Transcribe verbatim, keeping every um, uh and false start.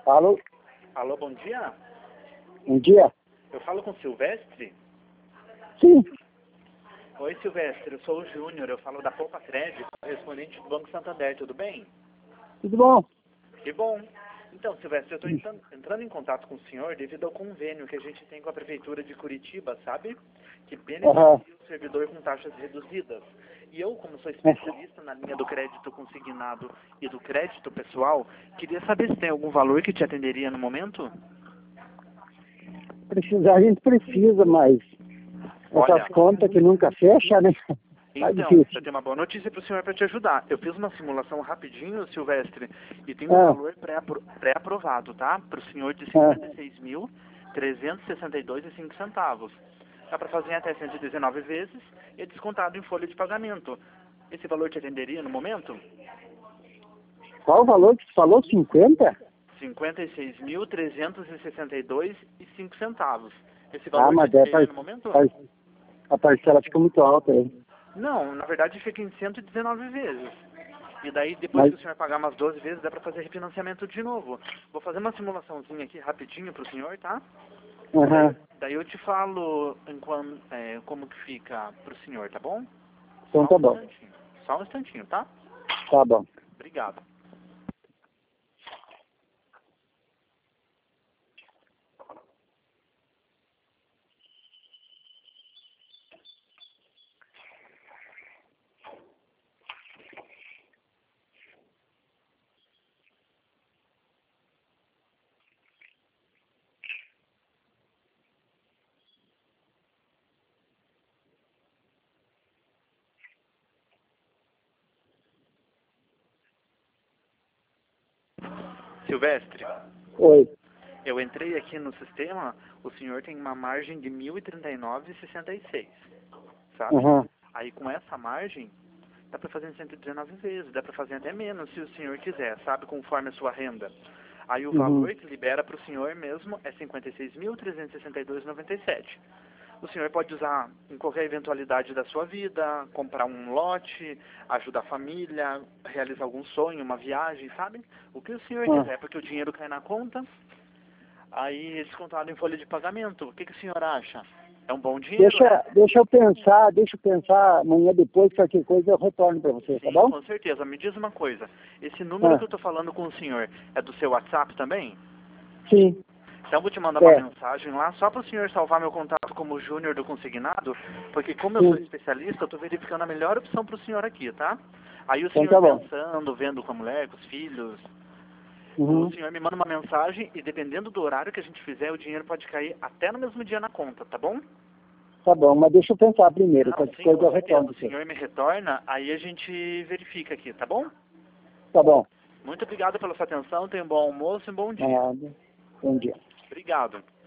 Alô? Alô, bom dia. Bom dia? Eu falo com o Silvestre? Sim. Oi, Silvestre, eu sou o Júnior, eu falo da Poupa Crédito, correspondente do Banco Santander, tudo bem? Tudo bom? Que bom. Então, Silvestre, eu estou entrando, entrando em contato com o senhor devido ao convênio que a gente tem com a Prefeitura de Curitiba, sabe? Que beneficia Aham. o servidor com taxas reduzidas. E eu, como sou especialista na linha do crédito consignado e do crédito pessoal, queria saber se tem algum valor que te atenderia no momento? Precisar, a gente precisa, mas Olha, essas contas que nunca fecha, né? Tá então, difícil. eu tenho uma boa notícia para o senhor para te ajudar. Eu fiz uma simulação rapidinho, Silvestre, e tem um Ah, valor pré-apro- pré-aprovado, tá? Para o senhor de ah. cinquenta e seis mil, trezentos e sessenta e dois reais e cinco centavos. Dá para fazer em até cento e dezenove vezes e é descontado em folha de pagamento. Esse valor te atenderia no momento? Qual o valor que você falou? cinquenta? cinquenta e seis mil, trezentos e sessenta e dois reais e cinco centavos. Esse Ah, valor te mas é, atenderia par, no momento? par, a parcela fica muito alta aí. Não, na verdade fica em cento e dezenove vezes. E daí, depois Mas, que o senhor pagar umas doze vezes, dá para fazer refinanciamento de novo. Vou fazer uma simulaçãozinha aqui rapidinho pro senhor, tá? aham. Daí, daí eu te falo enquanto, é, como que fica pro senhor, tá bom? Então Só tá um bom. instantinho. Só um instantinho, tá? Tá bom. Obrigado. Silvestre, Oi. eu entrei aqui no sistema, o senhor tem uma margem de mil e trinta e nove reais e sessenta e seis, sabe? Aham. Aí com essa margem, dá para fazer em cento e dezenove vezes, dá para fazer até menos se o senhor quiser, sabe? Conforme a sua renda. Aí o Uhum. valor que libera para o senhor mesmo é cinquenta e seis mil, trezentos e sessenta e dois reais e noventa e sete centavos. O senhor pode usar em qualquer eventualidade da sua vida, comprar um lote, ajudar a família, realizar algum sonho, uma viagem, sabe? O que o senhor Ah. quiser, porque o dinheiro cai na conta, aí é descontado em folha de pagamento. O que, que o senhor acha? É um bom dinheiro, né? Deixa, deixa eu pensar, deixa eu pensar, amanhã depois, qualquer coisa eu retorno pra você, tá Sim, bom? com certeza. Me diz uma coisa. Esse número Ah. que eu estou falando com o senhor é do seu WhatsApp também? Sim. Então eu vou te mandar uma É. mensagem lá só para o senhor salvar meu contato como Júnior do Consignado, porque como eu sou Sim. especialista, eu estou verificando a melhor opção para o senhor aqui, tá? Aí o Então senhor tá bom. pensando, vendo com a mulher, com os filhos, o Uhum. senhor me manda uma mensagem e dependendo do horário que a gente fizer, o dinheiro pode cair até no mesmo dia na conta, tá bom? Tá bom, mas deixa eu pensar primeiro, Não, qualquer sim, coisa com eu certeza. retorno O pra você. senhor me retorna, aí a gente verifica aqui, tá bom? Tá bom. Muito obrigado pela sua atenção, tenha um bom almoço e um bom dia. Nada. Bom dia. Obrigado.